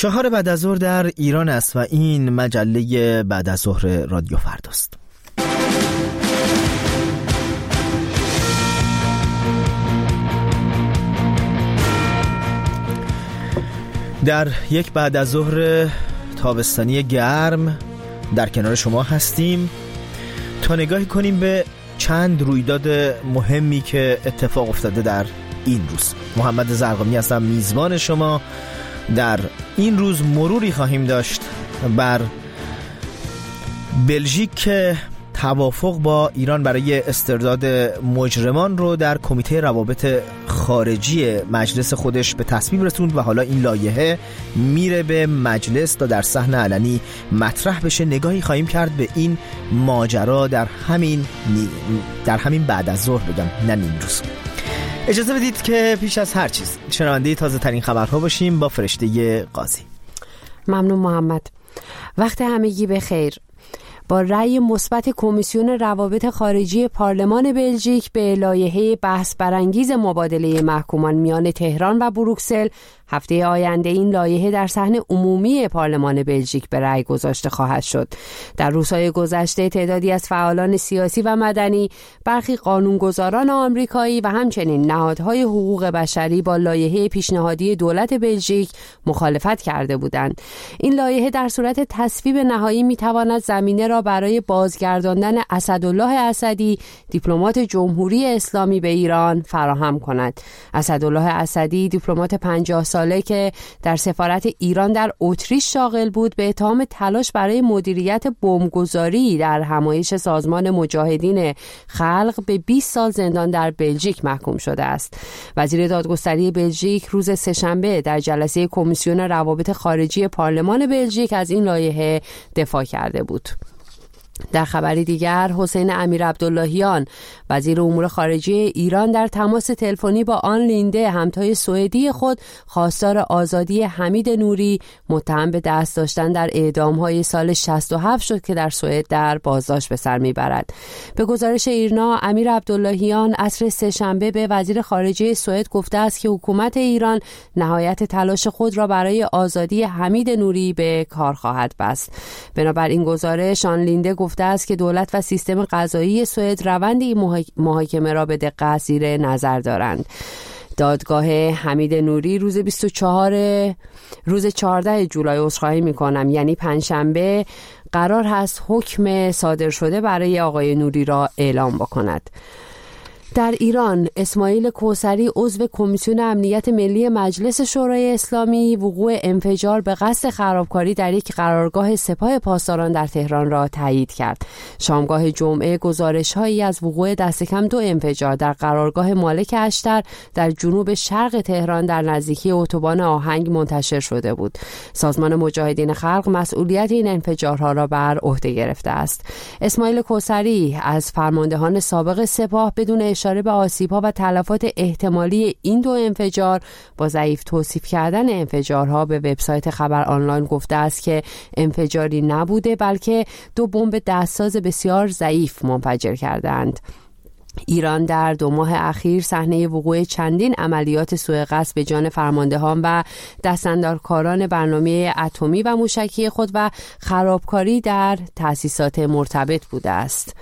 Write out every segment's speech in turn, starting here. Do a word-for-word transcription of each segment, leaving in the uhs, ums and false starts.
چهار بعد از ظهر در ایران است و این مجله بعد از ظهر رادیو فرداست. در یک بعد از ظهر تابستانی گرم در کنار شما هستیم تا نگاهی کنیم به چند رویداد مهمی که اتفاق افتاده در این روز. محمد زرقامی هستم، میزبان شما. در این روز مروری خواهیم داشت بر بلژیک که توافق با ایران برای استرداد مجرمان رو در کمیته روابط خارجی مجلس خودش به تصویب رسوند و حالا این لایحه میره به مجلس تا در صحن علنی مطرح بشه. نگاهی خواهیم کرد به این ماجرا در همین در همین بعد از ظهر، بگم نه نیم روز. اجازه بدید که پیش از هر چیز شنونده تازه ترین خبرها باشیم با فرشته قاضی. ممنون محمد. وقت همگی بخیر. با رأی مثبت کمیسیون روابط خارجی پارلمان بلژیک به لایحه بحث برانگیز مبادله محکومان میان تهران و بروکسل، هفته آینده این لایحه در صحن عمومی پارلمان بلژیک به رأی گذاشته خواهد شد. در روزهای گذشته تعدادی از فعالان سیاسی و مدنی، برخی قانونگذاران آمریکایی و همچنین نهادهای حقوق بشری با لایحه پیشنهادی دولت بلژیک مخالفت کرده بودند. این لایحه در صورت تصویب نهایی میتواند زمینه را برای بازگرداندن اسدالله اسدی، دیپلمات جمهوری اسلامی به ایران فراهم کند. اسدالله اسدی، دیپلمات پنجاه ساله که در سفارت ایران در اتریش شاغل بود، به اتهام تلاش برای مدیریت بمبگذاری در همایش سازمان مجاهدین خلق به بیست سال زندان در بلژیک محکوم شده است. وزیر دادگستری بلژیک روز سه‌شنبه در جلسه کمیسیون روابط خارجی پارلمان بلژیک از این لایحه دفاع کرده بود. در خبری دیگر، حسین امیرعبداللهیان وزیر امور خارجه ایران در تماس تلفنی با آن لینده، همتای سوئدی خود، خواستار آزادی حمید نوری متهم به دست داشتن در اعدام‌های سال شصت و هفت شد که در سوئد در بازداشت به سر میبرد. به گزارش ایرنا، امیرعبداللهیان عصر سه‌شنبه به وزیر خارجه سوئد گفته است که حکومت ایران نهایت تلاش خود را برای آزادی حمید نوری به کار خواهد بست. بنابراین گزارش آن لینده گفته است که دولت و سیستم قضایی سوئد روند این محاکمه را به دقت زیر نظر دارند. دادگاه حمید نوری روز بیست و چهار روز چهاردهم جولای عذرخواهی می‌کنم یعنی پنجشنبه قرار هست حکم صادر شده برای آقای نوری را اعلام بکند. در ایران، اسماعیل کوثری عضو کمیسیون امنیت ملی مجلس شورای اسلامی وقوع انفجار به قصد خرابکاری در یک قرارگاه سپاه پاسداران در تهران را تایید کرد. شامگاه جمعه گزارش‌هایی از وقوع دست کم دو انفجار در قرارگاه مالک اشتر در جنوب شرق تهران در نزدیکی اتوبان آهنگ منتشر شده بود. سازمان مجاهدین خلق مسئولیت این انفجارها را بر عهده گرفته است. اسماعیل کوثری از فرماندهان سابق سپاه بدون اشاره به آسیب‌ها و تلفات احتمالی این دو انفجار با ضعیف توصیف کردن انفجارها به وبسایت خبر آنلاین گفته است که انفجاری نبوده بلکه دو بمب دستساز بسیار ضعیف منفجر کردند. ایران در دو ماه اخیر صحنه وقوع چندین عملیات سوء قصد به جان فرماندهان و دستاندرکاران برنامه اتمی و موشکی خود و خرابکاری در تأسیسات مرتبط بوده است.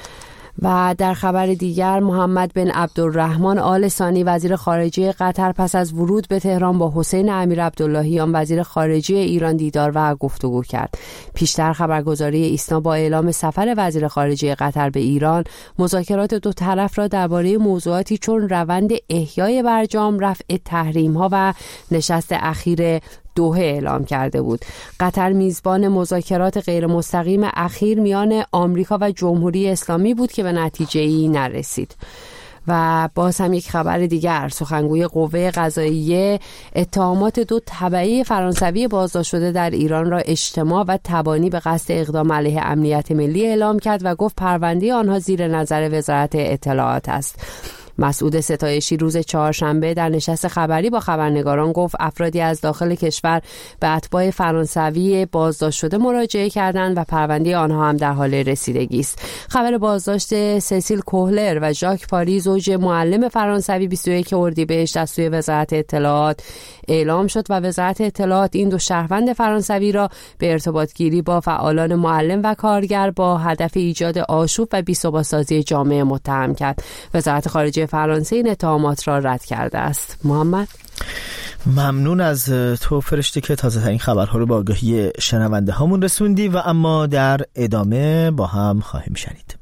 و در خبر دیگر، محمد بن عبدالرحمن آل ثانی وزیر خارجه قطر پس از ورود به تهران با حسین امیرعبداللهیان وزیر خارجه ایران دیدار و گفتگو کرد. پیشتر خبرگزاری ایسنا با اعلام سفر وزیر خارجه قطر به ایران، مذاکرات دو طرف را درباره موضوعاتی چون روند احیای برجام، رفع تحریم‌ها و نشست اخیر دوحه اعلام کرده بود. قطر میزبان مذاکرات غیر مستقیم اخیر میان آمریکا و جمهوری اسلامی بود که به نتیجه‌ای نرسید. و باز هم یک خبر دیگر، سخنگوی قوه قضاییه اتهامات دو تبعی فرانسوی بازداشت شده در ایران را اجتماع و تبانی به قصد اقدام علیه امنیت ملی اعلام کرد و گفت پرونده آنها زیر نظر وزارت اطلاعات است. مسعود ستایشی روز چهارشنبه در نشست خبری با خبرنگاران گفت افرادی از داخل کشور به اتباع فرانسوی بازداشت شده مراجعه کردند و پرونده آنها هم در حال رسیدگی است. خبر بازداشت سسیل کوهلر و ژاک پاری زوج معلم فرانسوی بیست و یک اردیبهشت از سوی وزارت اطلاعات اعلام شد و وزارت اطلاعات این دو شهروند فرانسوی را به ارتباط گیری با فعالان معلم و کارگر با هدف ایجاد آشوب و بی‌ثبات‌سازی جامعه متهم کرد. وزارت خارجه فرانسه این اتهامات را رد کرده است. محمد، ممنون از تو فرشته که تازه ترین خبرها رو با آگاهی شنونده هامون رسوندی و اما در ادامه با هم خواهیم شنید.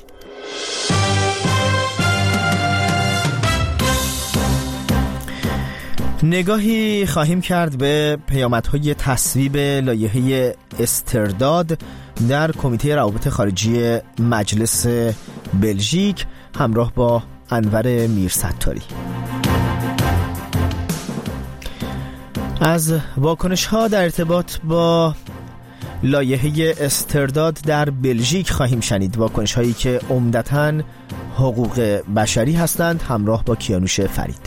نگاهی خواهیم کرد به پیامدهای تصویب لایحه استرداد در کمیته روابط خارجی مجلس بلژیک همراه با انور میرستاری. از واکنش‌ها در ارتباط با لایحه استرداد در بلژیک خواهیم شنید، واکنش‌هایی که عمدتاً حقوق بشری هستند، همراه با کیانوش فرید.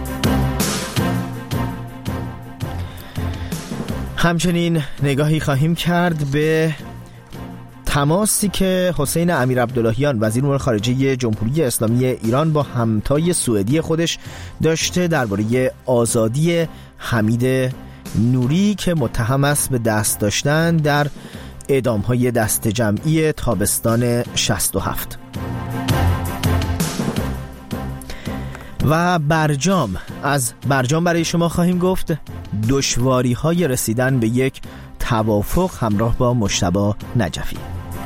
همچنین نگاهی خواهیم کرد به تماسی که حسین امیر عبداللهیان وزیر امور خارجه جمهوری اسلامی ایران با همتای سوئدی خودش داشته درباره آزادی حمید نوری که متهم است به دست داشتن در اعدام‌های دست جمعی تابستان شصت و هفت. و برجام، از برجام برای شما خواهیم گفت، دشواری‌های رسیدن به یک توافق همراه با مجتبی نجفی.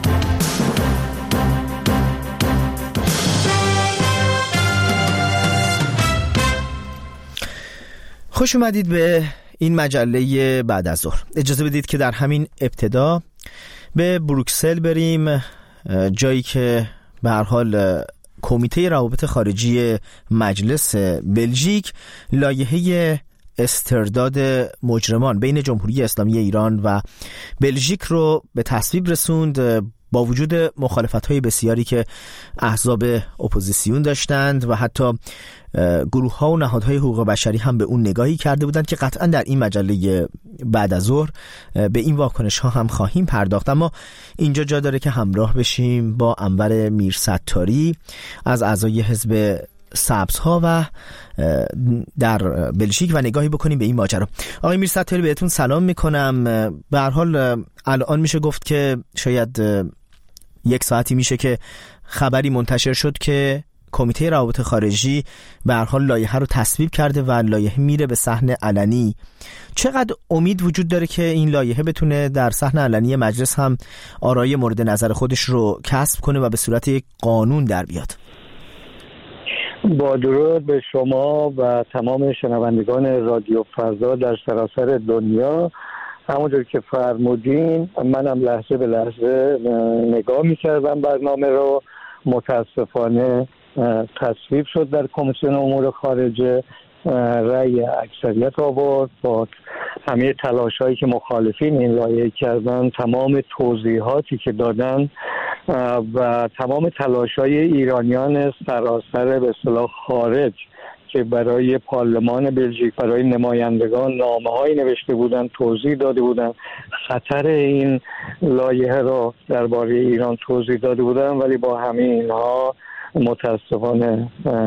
خوش اومدید به این مجله بعد از ظهر. اجازه بدید که در همین ابتدا به بروکسل بریم، جایی که به هر حال کمیته روابط خارجی مجلس بلژیک لایحه استرداد مجرمان بین جمهوری اسلامی ایران و بلژیک رو به تصویب رسوند، با وجود مخالفت‌های بسیاری که احزاب اپوزیسیون داشتند و حتی گروه‌ها و نهادهای حقوق بشری هم به اون نگاهی کرده بودند که قطعاً در این مجله بعد از ظهر به این واکنش‌ها هم خواهیم پرداخت. اما اینجا جا داره که همراه بشیم با انور میرستاری از اعضای حزب سبزها و در بلژیک و نگاهی بکنیم به این ماجرا. آقای میرستاری، بهتون سلام میکنم. به هر حال الان میشه گفت که شاید یک ساعتی میشه که خبری منتشر شد که کمیته روابط خارجی به هر حال لایحه رو تصویب کرده و لایحه میره به صحن علنی. چقدر امید وجود داره که این لایحه بتونه در صحن علنی مجلس هم آرای مورد نظر خودش رو کسب کنه و به صورت یک قانون در بیاد؟ با درود به شما و تمام شنوندگان رادیو فضا در سراسر دنیا. همونجور که فرمودین منم لحظه به لحظه نگاه میکردم برنامه رو. متاسفانه تصویب شد در کمیسیون امور خارجه، رأی اکثریت آورد با همه تلاش‌هایی که مخالفین این لایحه کردن، تمام توضیحاتی که دادن و تمام تلاش‌های ایرانیان سراسر به اصطلاح خارج که برای پارلمان بلژیک، برای نمایندگان نامه‌هایی نوشته بودن، توضیح داده بودن، خطر این لایحه را درباره ایران توضیح داده بودن، ولی با همه اینها متاسفانه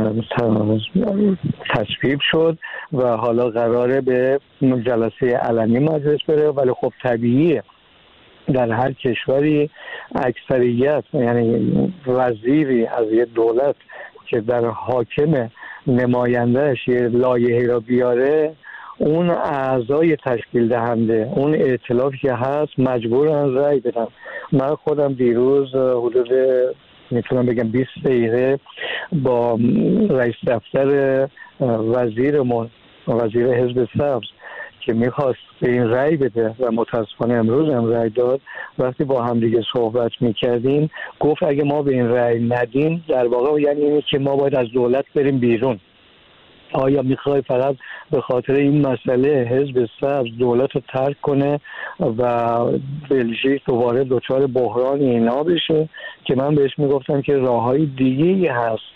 تصویب شد و حالا قراره به جلسه علنی مجلس بره. ولی خب طبیعیه در هر کشوری اکثریت، یعنی وزیری از یه دولت که در حاکم نمایندهش یه لایحه را بیاره، اون اعضای تشکیل دهنده، اون ائتلافی که هست مجبورن رأی بدن. من خودم دیروز حدود میتونم بگم بیست دقیقه با رئیس دفتر وزیرمون، وزیر حزب سبز که میخواست به این رأی بده و متاسفانه امروز هم رأی داد، وقتی با هم دیگه صحبت میکردیم گفت اگه ما به این رأی ندیم در واقع یعنی اینه که ما باید از دولت بریم بیرون. آیا میخوای فقط به خاطر این مسئله حزب سبز دولت رو ترک کنه و بلژیک دوباره دچار بحران اینا بشه؟ که من بهش میگفتم که راههای دیگه‌ای هست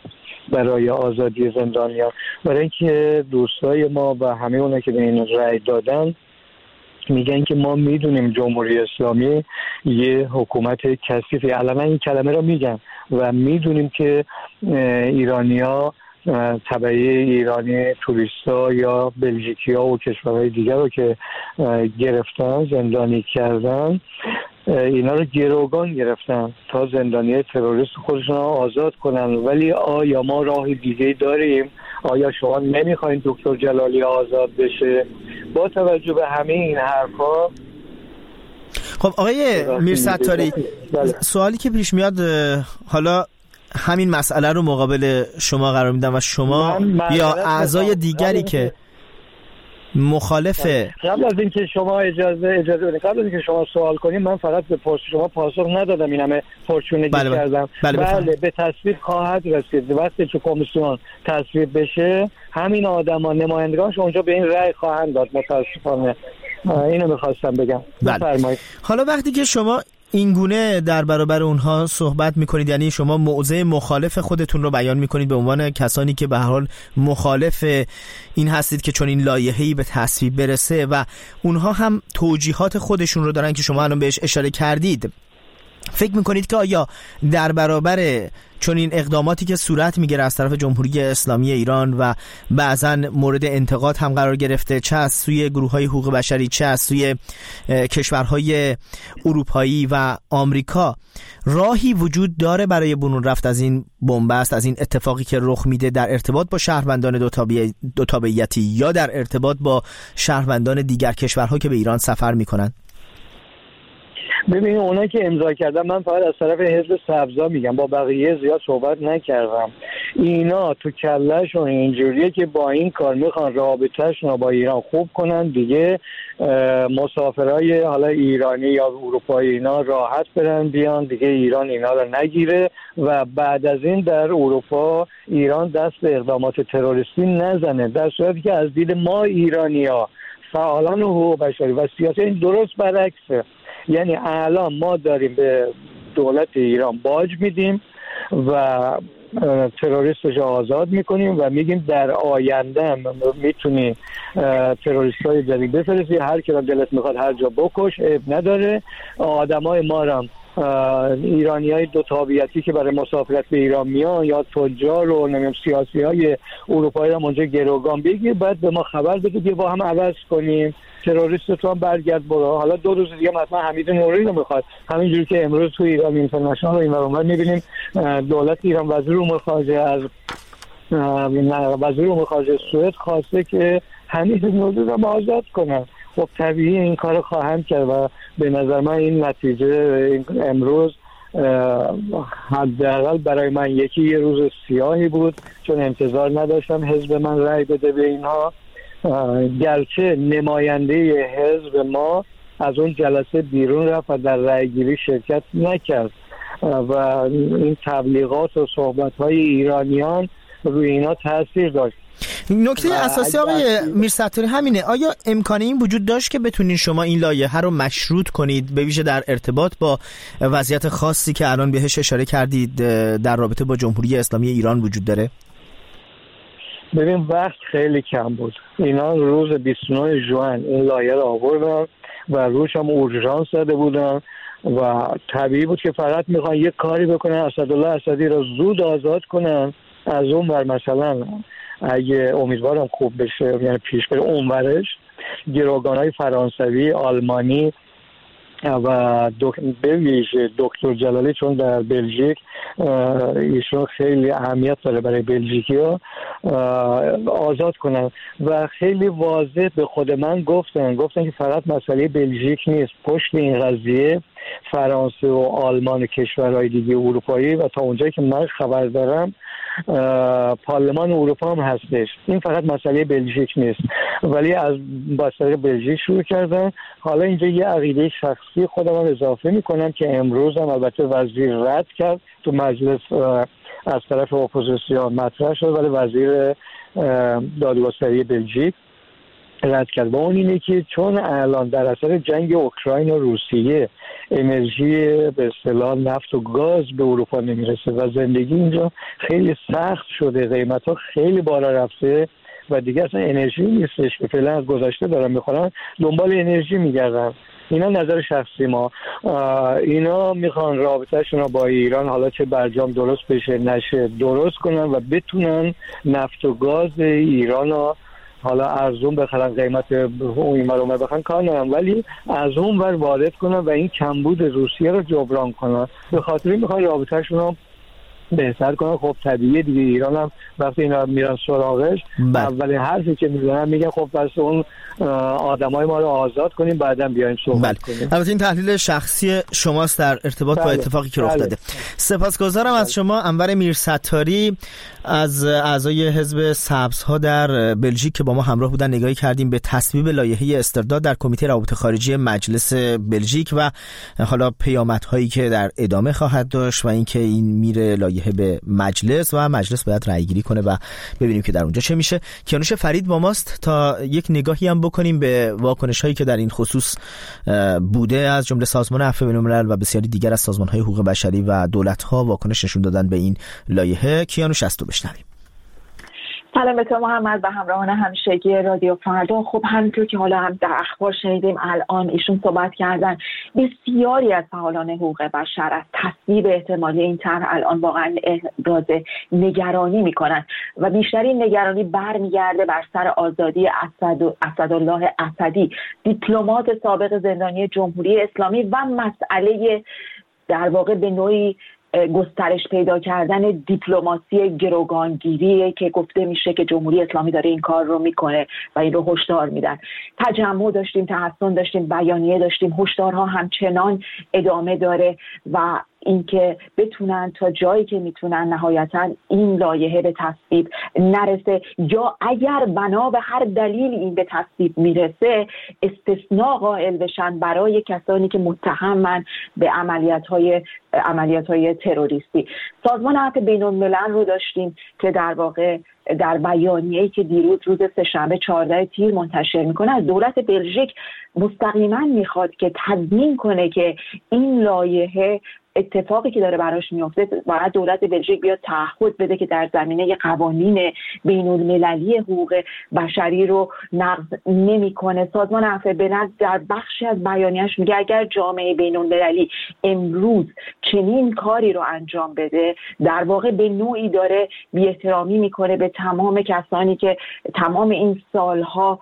برای آزادی زندانیان. برای اینکه دوستای ما و همه اونا که به این رأی دادن میگن که ما میدونیم جمهوری اسلامی یه حکومت کثیفه، علنا این کلمه رو میگن و میدونیم که ایرانیا تبعی ایرانی توریستا یا بلژیکیا و کشورهای دیگر رو که گرفتن زندانی کردن، اینا رو گروگان گرفتن تا زندانی تروریست خودشون رو آزاد کنن. ولی آیا ما راه دیگه داریم؟ آیا شما نمیخواین دکتر جلالی آزاد بشه؟ با توجه به همه این حرفا، خب آقای میرستاری، سوالی که پیش میاد، حالا همین مسئله رو مقابل شما قرار میدم و شما یا اعضای دیگری که مخالفه، قبل از اینکه شما اجازه اجازه بدید قبل از اینکه شما سوال کنید، من فقط به پرس شما پاسخ ندادم، این همه پرچونگی بله بله. کردم بله, بله, بله به تصویب خواهد رسید. وقتی که کمیسیون تصویب بشه، همین آدما نمایندگانش اونجا به این رأی خواهند داد. متاسفانه اینو می‌خواستم بگم. بله. حالا وقتی که شما این گونه در برابر اونها صحبت میکنید، یعنی شما موضع مخالف خودتون رو بیان میکنید به عنوان کسانی که به هر حال مخالف این هستید که چون این لایحه‌ای به تصویب برسه و اونها هم توجیهات خودشون رو دارن که شما الان بهش اشاره کردید، فکر میکنید که آیا در برابر چون این اقداماتی که صورت میگیره از طرف جمهوری اسلامی ایران و بعضا مورد انتقاد هم قرار گرفته، چه از سوی گروه‌های حقوق بشری چه از سوی کشورهای اروپایی و آمریکا، راهی وجود داره برای برون رفت از این بنبست، از این اتفاقی که رخ میده در ارتباط با شهروندان دو تابعیتی یا در ارتباط با شهروندان دیگر کشورها که به ایران سفر میکنن؟ ببین، اونا که امضا کردن، من فقط از طرف حزب سبزا میگم، با بقیه زیاد صحبت نکردم. اینا تو کلهشون اینجوریه که با این کار میخوان رابطهشون رو با ایران خوب کنن دیگه، مسافرای حالا ایرانی یا اروپایی اینا راحت برن بیان دیگه، ایران اینا رو نگیره و بعد از این در اروپا ایران دست به اقدامات تروریستی نزنه، در صورتی که از دید ما ایرانی‌ها فعالان حقوق بشری و سیاسی این درست برعکسه. یعنی الان ما داریم به دولت ایران باج میدیم و تروریستش آزاد میکنیم و میگیم در آینده میتونی تروریستای جدید بفرستی، هر کی را دلت میخواد هر جا بکش، عیب نداره. آدمای ما را ایرانیای دو تابعیتی که برای مسافرت به ایران میان یا تجار و نمیدونم سیاسی‌های اروپایی را اونجا گروگان بگیر، بعد به ما خبر بده که با هم عوض کنیم، تروریست تو هم برگرد برو. حالا دو روز دیگه مثلا حمید نوری رو میخواد، همینجوری که امروز تو ایران اینترنشنال رو این ور میبینیم دولت ایران وزیر امور خارجه از وزیر امور خارجه سوئد خواسته که حمید نوری رو آزاد کنن. خب طبیعی این کارو خواهند کرد و به نظر من این نتیجه امروز حداقل برای من یکی یه روز سیاهی بود، چون انتظار نداشتم حزب من رأی بده به اینها، گرچه نماینده حزب ما از اون جلسه بیرون رفت و در رأی گیری شرکت نکرد و این تبلیغات و صحبت‌های ایرانیان روی اینا تاثیر داشت. نکته اساسی آقای میرستاری همینه، آیا امکان این وجود داشت که بتونین شما این لایحه رو مشروط کنید، به ویژه در ارتباط با وضعیت خاصی که الان بهش اشاره کردید در رابطه با جمهوری اسلامی ایران وجود داره؟ ببین، وقت خیلی کم بود. اینا روز بیست و نه ژوئن این لایحه رو آوردن و روش هم اورژانس زده بودن و طبیعی بود که فقط میخوان یک کاری بکنن، اسدالله اسدی رو زود آزاد کنن. از اون ور مثلا اگه امیدوارم خوب بشه، یعنی پیش بره اونورش، گروگان‌های فرانسوی، آلمانی و به ویژه دکتر جلالی، چون در بلژیک ایشون خیلی اهمیت داره برای بلژیکی‌ها، آزاد کنن. و خیلی واضح به خود من گفتن گفتن که فقط مسئله بلژیک نیست، پشت این قضیه فرانسه و آلمان و کشورهای دیگه اروپایی و تا اونجایی که من خبر دارم پارلمان اروپا هم هستش. این فقط مسئله بلژیک نیست، ولی از مسئله بلژیک شروع کردن. حالا اینجا یه عقیده شخصی خودم هم اضافه میکنم که امروز هم البته وزیر رد کرد، تو مجلس از طرف اپوزیسیون مطرح شد ولی وزیر دادگستری بلژیک رد کرد. با اون اینه که چون الان در اثر جنگ اوکراین و روسیه انرژی به اصطلاح نفت و گاز به اروپا نمیرسه و زندگی اینجا خیلی سخت شده، قیمت‌ها خیلی بالا رفته و دیگه اصلا انرژی نیستش که فعلا از گذشته دارن میخورن، دنبال انرژی میگردن. اینا نظر شخصی ما. اینا میخوان رابطهشون رو با ایران، حالا چه برجام درست بشه نشه، درست کنن و بتونن نفت و گاز ایران رو حالا ارزون بخرن، قیمت این رو بخرن کار ندارن، ولی از اون ور وارد کنن و این کمبود روسیه رو جبران کنن. به خاطر این میخوان رابطهشون رو بهتر کنن. خب طبیعیه دیگه، ایران هم وقتی اینا میرن سراغش اولین حرفی که میزنن میگن خب پس اون آدمای ما رو آزاد کنیم بعداً بیایم صحبت کنیم. البته این تحلیل شخصی شماست در ارتباط بله. با اتفاقی که رخ داده. سپاسگزارم بله. از شما انور میرستاری از اعضای حزب سبزها در بلژیک که با ما همراه بودن. نگاهی کردیم به تصویب لایحه استرداد در کمیته روابط خارجی مجلس بلژیک و حالا پیامدهایی که در ادامه خواهد داشت و اینکه این میره لایحه به مجلس و مجلس باید رأی گیری کنه و ببینیم که در اونجا چه میشه. کیانوش فرید با ماست تا یک نگاهی هم بکنیم به واکنش هایی که در این خصوص بوده از جمله سازمان عفو بین‌الملل و بسیاری دیگر از سازمان های حقوق بشری و دولت ها واکنش نشون دادن به این لایحه. کیانوش از تو بشنویم. سلام به تو محمد و همراهان همیشگی رادیو فردا. خب همونطور که حالا هم در اخبار شنیدیم الان ایشون صحبت کردن، بسیاری از فعالان حقوق بشر از تصویب احتمالی این طرح الان واقعا ابراز نگرانی میکنن و بیشترین نگرانی برمیگرده بر سر آزادی اسد اسدالله اسدی، دیپلمات سابق زندانی جمهوری اسلامی و مسئله در واقع به نوعی گسترش پیدا کردن دیپلماسی گروگانگیری که گفته میشه که جمهوری اسلامی داره این کار رو میکنه و این رو هشدار میدن. تجمع داشتیم، تحسن داشتیم، بیانیه داشتیم، هشدارها همچنان ادامه داره و اینکه بتونن تا جایی که میتونن نهایتا این لایحه به تصویب نرسه یا اگر بنا به هر دلیل این به تصویب میرسه استثناء قائل بشن برای کسانی که متهمن به عملیات‌های عملیات‌های تروریستی. سازمان عفو بین‌الملل رو داشتیم که در واقع در بیانیه‌ای که دیروز روز سه‌شنبه چهاردهم تیر منتشر میکنه از دولت بلژیک مستقیما میخواد که تضمین کنه که این لایحه اتفاقی که داره براش میفته باید دولت بلژیک بیاد تعهد بده که در زمینه قوانین بین‌المللی حقوق بشری رو نقض نمی‌کنه. سازمان عفو بین‌الملل در بخشی از بیانیه‌اش میگه اگر جامعه بین‌المللی امروز چنین کاری رو انجام بده در واقع به نوعی داره بی‌احترامی میکنه به تمام کسانی که تمام این سالها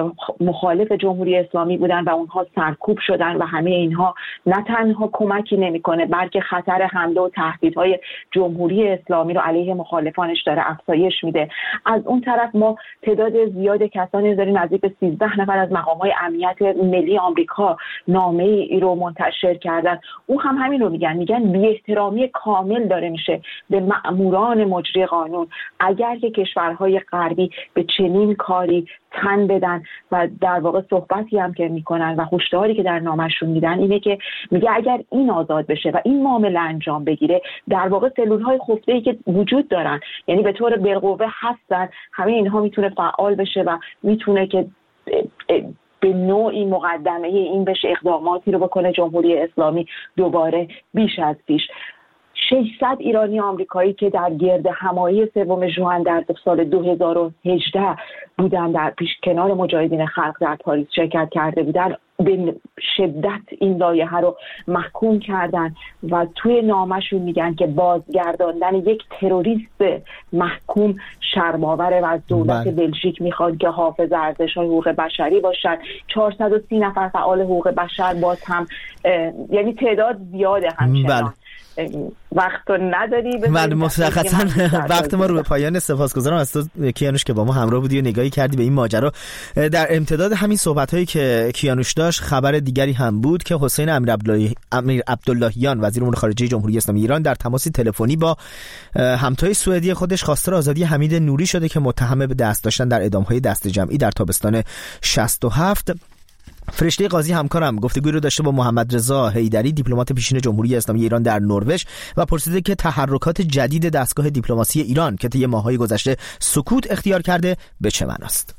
مخالف جمهوری اسلامی بودن و اونها سرکوب شدن و همه اینها نه تنها کمکی نمیکنه که خطر حمله و تهدیدهای جمهوری اسلامی رو علیه مخالفانش داره افزایش میده. از اون طرف ما تعداد زیاد کسانی داریم، نزدیک به سیزده نفر از مقام‌های امنیت ملی آمریکا نامه ای رو منتشر کردن. او هم همین رو میگن، میگن بی‌احترامی کامل داره میشه به مأموران مجری قانون اگر که کشورهای غربی به چنین کاری تن بدن و در واقع صحبتی هم که میکنن و هشداری که در نامشون میدن اینه که میگه اگر این آزاد بشه و این معامله انجام بگیره در واقع سلولهای خفته‌ای که وجود دارن یعنی به طور بالقوه هستن، همه اینها میتونه فعال بشه و میتونه که به نوعی مقدمه این بشه اقداماتی رو بکنه جمهوری اسلامی دوباره بیش از پیش. ششصد ایرانی آمریکایی که در گرد همایی سوم ژوئن در سال دو هزار و هجده بودن در پیش کنار مجاهدین خلق در پاریس شرکت کرده بودن به شدت این لایحه رو محکوم کردن و توی نامشون میگن که بازگرداندن یک تروریست محکوم شرم‌آوره و از دولت بلژیک میخواد که حافظ ارزش‌های حقوق بشری باشن. چهارصد و سی نفر فعال حقوق بشر باز هم یعنی تعداد زیاده همچنان. وقت رو نداری من مشخصا وقت ما رو به پایان. سپاسگزارم از تو کیانوش که با ما همراه بودی و نگاهی کردی به این ماجرا. در امتداد همین صحبت‌هایی که کیانوش داشت خبر دیگری هم بود که حسین امیر عبداللهیان وزیر امور خارجه جمهوری اسلامی ایران در تماسی تلفنی با همتای سوئدی خودش خواستار آزادی حمید نوری شده که متهم به دست داشتن در اعدام‌های دست جمعی در تابستان شصت و هفت. فرشته قاضی همکارم گفتگوی رو داشته با محمد رضا حیدری دیپلمات پیشین جمهوری اسلامی ایران در نروژ و پرسیده که تحرکات جدید دستگاه دیپلماسی ایران که طی ماه‌های گذشته سکوت اختیار کرده به چه معناست.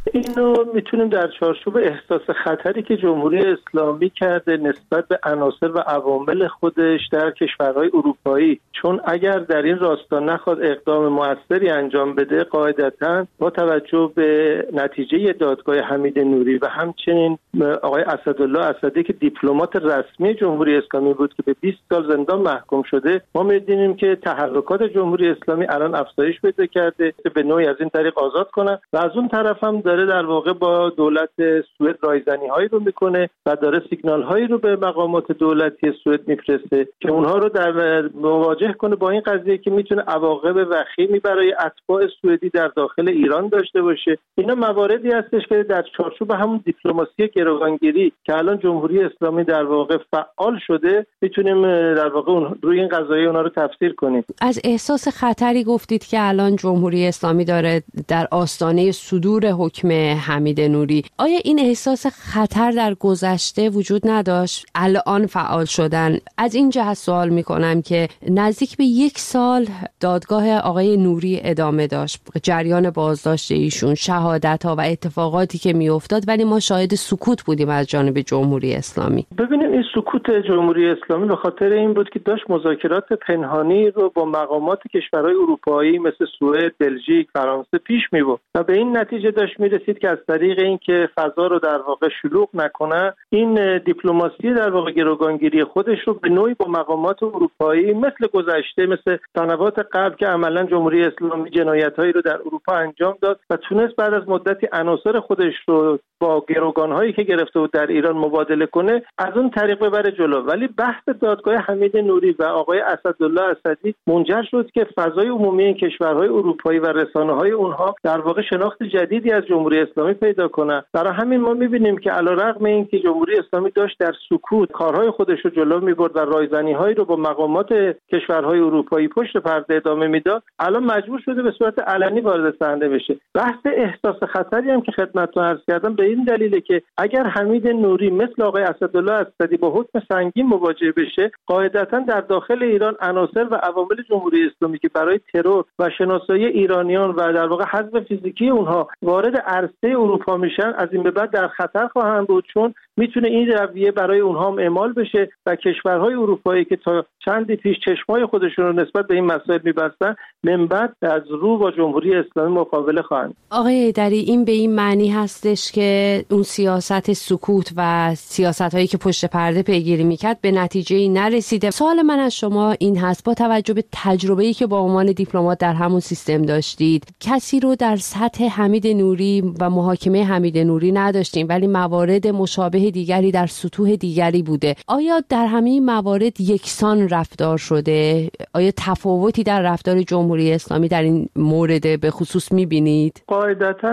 اینو میتونیم در چارچوب احساس خطری که جمهوری اسلامی کرده نسبت به عناصر و عوامل خودش در کشورهای اروپایی، چون اگر در این راستا نخواد اقدام موثری انجام بده قاعدتاً با توجه به نتیجه دادگاه حمید نوری و همچنین آقای اسدالله اسدی که دیپلمات رسمی جمهوری اسلامی بود که به بیست سال زندان محکوم شده، ما می‌بینیم که تحرکات جمهوری اسلامی الان افزایش پیدا کرده به نوعی از این طریق آزاد کنه و از اون طرف هم داره در واقع با دولت سوئد رایزنی‌هایی رو میکنه و داره سیگنال‌هایی رو به مقامات دولتی سوئد میفرسته که اونها رو در مواجه کنه با این قضیه که میتونه عواقب وخیمی برای اتباع سوئدی در داخل ایران داشته باشه. اینا مواردی هستش که در چارچوب همون دیپلماسی گروگانگیری که الان جمهوری اسلامی در واقع فعال شده میتونیم در واقع اون روی این قضایای اونها رو تفسیر کنیم. از احساس خطری گفتید که الان جمهوری اسلامی داره در آستانه صدور حکم حمید نوری. آیا این احساس خطر در گذشته وجود نداشت؟ الان فعال شدن. از این جهت سوال میکنم که نزدیک به یک سال دادگاه آقای نوری ادامه داشت، جریان بازداشت ایشون، شهادت ها و اتفاقاتی که میافتاد، ولی ما شاهد سکوت بودیم از جانب جمهوری اسلامی. ببینیم این سکوت جمهوری اسلامی به خاطر این بود که داشت مذاکرات پنهانی رو با مقامات کشورهای اروپایی مثل سوئد، بلژیک، فرانسه پیش میبرد و به این نتیجه داشت میرسید که از طریق این که فضا رو در واقع شلوغ نکنه، این دیپلماسی در واقع گروگانگیری خودش رو به نوعی با مقامات اروپایی مثل گذشته، مثل سنوات قبل که عملا جمهوری اسلامی جنایت‌هایی رو در اروپا انجام داد و تونست بعد از مدتی عناصر خودش رو با گروگان‌هایی که گرفته بود در ایران مبادله کنه، از اون طریق ببره جلو. ولی بحث دادگاه حمید نوری و آقای اسدالله اسدی منجر شد که فضای عمومی این کشورهای اروپایی و رسانه‌های اونها در واقع شناخت جدیدی از جمهوری اسلامی پیدا کنه. برای همین ما می‌بینیم که علیرغم اینکه جمهوری اسلامی داشت در سکوت کارهای خودش رو جلو می‌برد و رایزنی‌هایی رو با مقامات کشورهای اروپایی پشت پرده ادامه میداد، الان مجبور شده به صورت علنی وارد صحنه بشه. بحث احساس خطری هم که خدمتتون عرض کردم به این دلیله که اگر حمید نوری مثل آقای اسدالله اسدی با حکم سنگین مواجه بشه، قاعدتاً در داخل ایران عناصر و عوامل جمهوری اسلامی که برای ترور و شناسایی ایرانیان و در واقع حذف فیزیکی اونها وارد عرصه اروپا میشن، از این به بعد در خطر خواهند بود، چون میتونه این رویه برای اونها هم اعمال بشه و کشورهای اروپایی که تا چندی پیش چشمای خودشون رو نسبت به این مسائل می‌بستن، من بعد از رو با جمهوری اسلامی مقابله خواهند. آقای ایدری، این به این معنی هستش که اون سیاست سکوت و سیاست‌هایی که پشت پرده پیگیری میکرد به نتیجه‌ای نرسیده. سوال من از شما این هست، با توجه به تجربه‌ای که با عنوان دیپلمات در همون سیستم داشتید، کسی رو در سطح حمید نوری و محاکمه حمید نوری نداشتیم ولی موارد مشابه دیگری در سطوح دیگری بوده. آیا در همه موارد یکسان رفتار شده؟ آیا تفاوتی در رفتار جمهوری اسلامی در این مورد به خصوص می‌بینید؟ قاعدتاً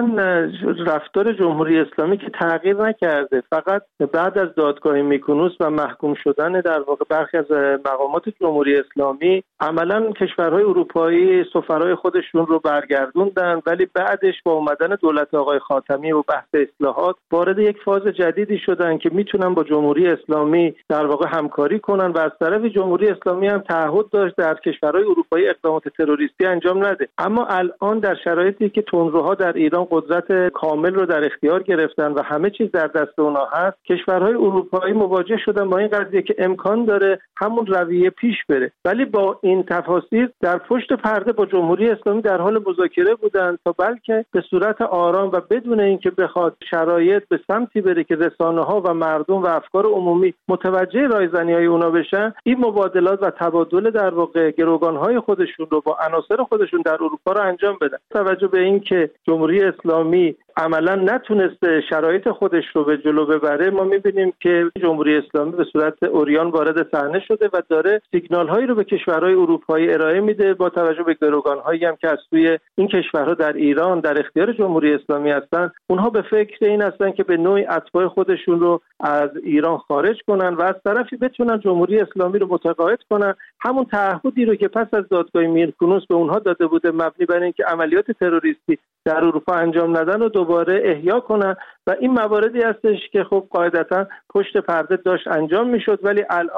رفتار جمهوری اسلامی که تغییر نکرده، فقط بعد از دادگاه میکونوس و محکوم شدن در واقع برخی از مقامات جمهوری اسلامی، عملاً کشورهای اروپایی سفرای خودشون رو برگردوندن، ولی بعدش با اومدن دولت آقای خاتمی و بحث اصلاحات وارد یک فاز جدیدی شدن که میتونن با جمهوری اسلامی در واقع همکاری کنن و از طرف جمهوری اسلامی هم تعهد داشت در کشورهای اروپایی اقدامات تروریستی انجام نده. اما الان در شرایطی که تندروها در ایران قدرت کامل رو در اختیار گرفتن و همه چیز در دست اونها هست، کشورهای اروپایی مواجه شدن با این قضیه که امکان داره همون رویه پیش بره، ولی با این تفاصیل در پشت پرده با جمهوری اسلامی در حال مذاکره بودن تا بلکه به صورت آرام و بدون اینکه بخواد شرایط به سمتی بره که رسانه‌ها و مردم و افکار عمومی متوجه رایزنی‌های اونا بشن، این مبادلات و تبادل در واقع گروگان‌های خودشون رو با عناصر خودشون در اروپا رو انجام بدن. توجه به این که جمهوری اسلامی عملا نتونسته شرایط خودش رو به جلو ببره، ما می‌بینیم که جمهوری اسلامی به صورت عریان وارد صحنه شده و داره سیگنال‌هایی رو به کشورهای اروپایی ارائه میده با توجه به گروگان‌هایی هم که از سوی این کشورها در ایران در اختیار جمهوری اسلامی هستن. اونها به فکر این هستن که به نوعی اتباع خودشون رو از ایران خارج کنن و از طرفی بتونن جمهوری اسلامی رو متقاعد کنن همون تعهدی رو که پس از دادگاه میرکونوس به اونها داده بوده مبنی بر اینکه عملیات تروریستی در اروپا انجام ندن و دوباره احیا کنن. و این مواردی هستش که خب قاعدتاً پشت پرده داشت انجام میشد، ولی الان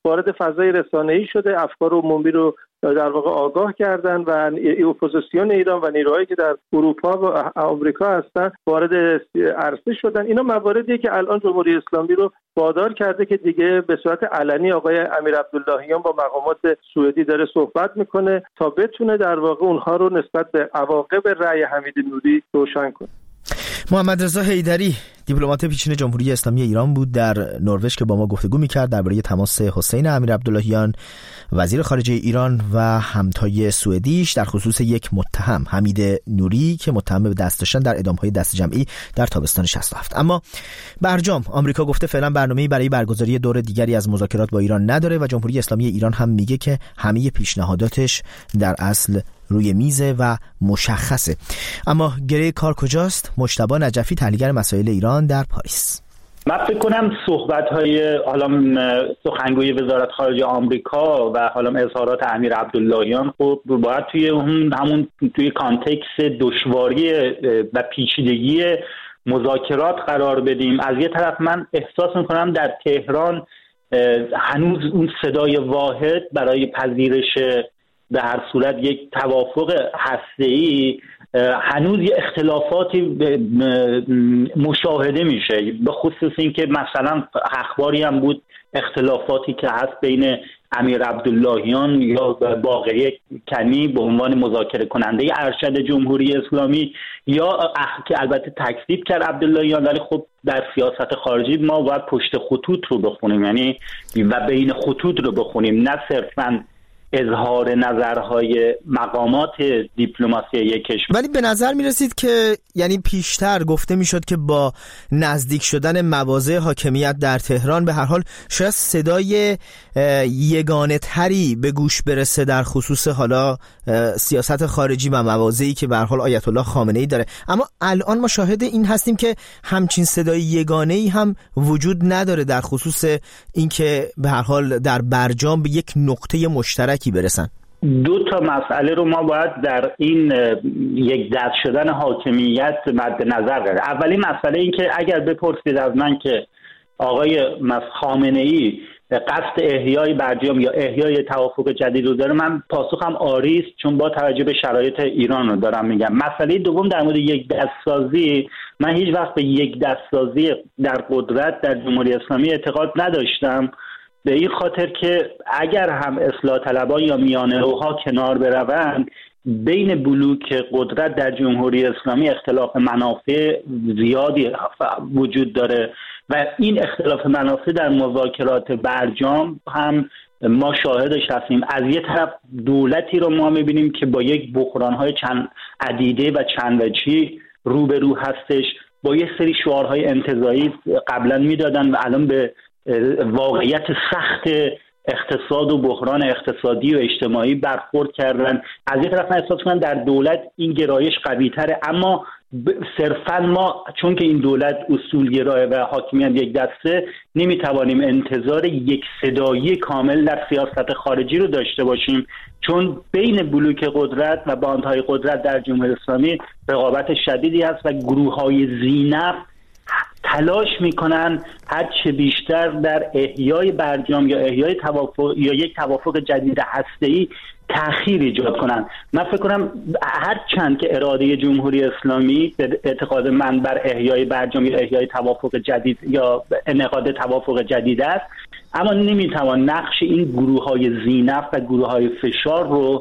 وارد فضای رسانه‌ای شده، افکار عمومی رو در واقع آگاه کردن و اپوزیسیون ایران و نیروهایی که در اروپا و آمریکا هستن وارد عرصه شدن. اینا مواردیه که الان جمهوری اسلامی رو وادار کرده که دیگه به صورت علنی آقای امیر عبداللهیان با مقامات سوئدی داره صحبت میکنه تا بتونه در واقع اونها رو نسبت به عواقب رأی حمید نوری روشن کنه. محمد رضا حیدری دیپلمات پیشین جمهوری اسلامی ایران بود در نروژ که با ما گفتگو می‌کرد درباره تماس حسین امیر عبداللهیان وزیر خارجه ایران و همتای سوئدیش در خصوص یک متهم حمید نوری که متهم به دست داشتن در اعدام‌های دست جمعی در تابستان شصت و هفت. اما برجام آمریکا گفته فعلا برنامه‌ای برای برگزاری دور دیگری از مذاکرات با ایران نداره و جمهوری اسلامی ایران هم میگه که همه پیشنهاداتش در اصل روی میزه و مشخصه. اما گره کار کجاست؟ مجتبی نجفی تحلیلگر مسائل ایران در پاریس. من فکر کنم صحبت‌های حالا سخنگوی وزارت خارجه آمریکا و حالا اظهارات امیر عبداللهیان خب باید توی همون توی کانتکست دشواری و پیچیدگی مذاکرات قرار بدیم. از یه طرف من احساس می‌کنم در تهران هنوز اون صدای واحد برای پذیرش به هر صورت یک توافق هسته‌ای هنوز یه اختلافاتی مشاهده میشه، به خصوص این که مثلا اخباری هم بود اختلافاتی که هست بین امیر عبداللهیان یا باقری کنی به عنوان مذاکره کننده ارشد جمهوری اسلامی یا که البته تکذیب کرد عبداللهیان، ولی خب در سیاست خارجی ما باید پشت خطوط رو بخونیم، یعنی و بین خطوط رو بخونیم، نه صرفاً اظهار نظرهای مقامات دیپلماسی یک کشور. ولی به نظر می رسید که یعنی پیشتر گفته می شد که با نزدیک شدن مواضع حاکمیت در تهران به هر حال شاید صدای یگانه تری به گوش برسه در خصوص حالا سیاست خارجی و مواضعی که به هر حال آیت الله خامنه‌ای داره. اما الان ما شاهد این هستیم که همچین صدای یگانه‌ای هم وجود نداره در خصوص اینکه به هر حال در برجام به یک نقطه مشترک کی برسن. دو تا مسئله رو ما باید در این یک دست شدن حاکمیت مد نظر داریم. اولی مسئله این که اگر بپرسید از من که آقای خامنه‌ای قصد احیای برجام یا احیای توافق جدید رو داره، من پاسخم آری است، چون با توجه به شرایط ایران رو دارم میگم. مسئله دوم در مورد یک دستسازی، من هیچ وقت به یک دستسازی در قدرت در جمهوری اسلامی اعتقاد نداشتم، به این خاطر که اگر هم اصلاح طلبان یا میانه روها کنار بروند، بین بلوک قدرت در جمهوری اسلامی اختلاف منافع زیادی وجود داره و این اختلاف منافع در مذاکرات برجام هم ما شاهدش هستیم. از یه طرف دولتی رو ما میبینیم که با یک بحران‌های چند عدیده و چند وجهی روبرو هستش، با یک سری شعارهای انتزاعی قبلا میدادن و الان به واقعیت سخت اقتصاد و بحران اقتصادی و اجتماعی برخورد کردن. از یک طرف من احساس کنم در دولت این گرایش قوی تره، اما صرفا ما چون که این دولت اصولگرای و حاکمیت یک دسته نمیتوانیم انتظار یک صدایی کامل در سیاست خارجی رو داشته باشیم، چون بین بلوک قدرت و باندهای قدرت در جمهوری اسلامی رقابت شدیدی هست و گروه‌های ذی‌نفع تلاش میکنن هر چه بیشتر در احیای برجام یا احیای توافق یا یک توافق جدید هسته‌ای تأخیر ایجاد کنن. من فکر کنم هر چند که اراده جمهوری اسلامی به اعتقاد من بر احیای برجام یا احیای توافق جدید یا انعقاد توافق جدید است، اما نمیتوان نقش این گروه‌های ذی‌نفع و گروه‌های فشار رو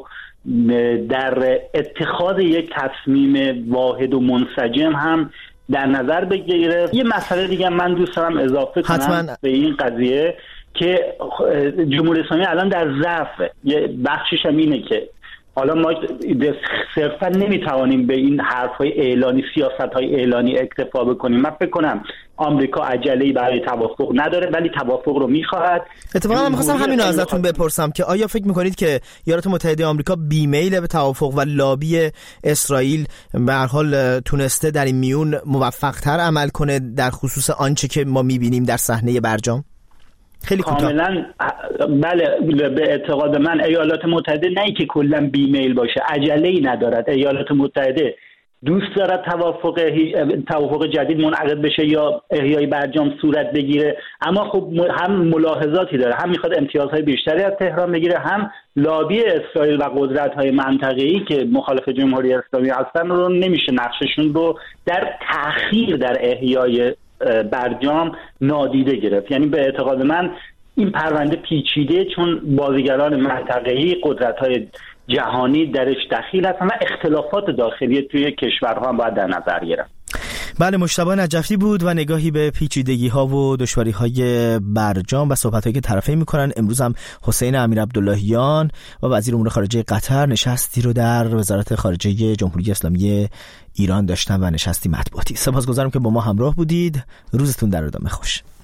در اتخاذ یک تصمیم واحد و منسجم هم در نظر بگیره. یه مسئله دیگه من دوست دارم اضافه کنم حتما به این قضیه که جمهوری اسلامی الان در ضعف، یه بخشش هم اینه که حالا ما صرفا نمیتوانیم به این حرفهای اعلانی، سیاستهای اعلانی اکتفا بکنیم. من فکر کنم آمریکا عجله‌ای برای توافق نداره ولی توافق رو میخواهد. اتفاقا من می‌خواستم همین رو ازتون بپرسم که آیا فکر میکنید که ایالات متحده آمریکا بیمیل به توافق و لابی اسرائیل به هر حال تونسته در این میون موفق‌تر عمل کنه در خصوص آنچه که ما میبینیم در صحنه برجام؟ خیلی کاملا بله، به اعتقاد من ایالات متحده نه اینکه کلا بیمیل باشه، عجله‌ای ندارد. ایالات متحده دوست دارد توافق توافق جدید منعقد بشه یا احیای برجام صورت بگیره، اما خب هم ملاحظاتی داره، هم میخواد امتیازهای بیشتری از تهران بگیره، هم لابی اسرائیل و قدرت‌های منطقه‌ای که مخالف جمهوری اسلامی هستن رو نمیشه نقششون رو در تأخیر در احیای برجام نادیده گرفت. یعنی به اعتقاد من این پرونده پیچیده، چون بازیگران منطقه‌ای، قدرت‌های جهانی درش دخیل هستن و اختلافات داخلی توی کشورها هم باید در نظر گرفت. بله، مجتبی نجفی بود و نگاهی به پیچیدگی‌ها و دشواری‌های برجام و صحبت‌هایی که طرفین می‌کنن. امروز هم حسین امیر عبداللهیان و وزیر امور خارجه قطر نشستی رو در وزارت خارجه جمهوری اسلامی ایران داشتن و نشستی مطبوعاتی. سپاسگزارم که با ما همراه بودید. روزتون در ادامه خوش.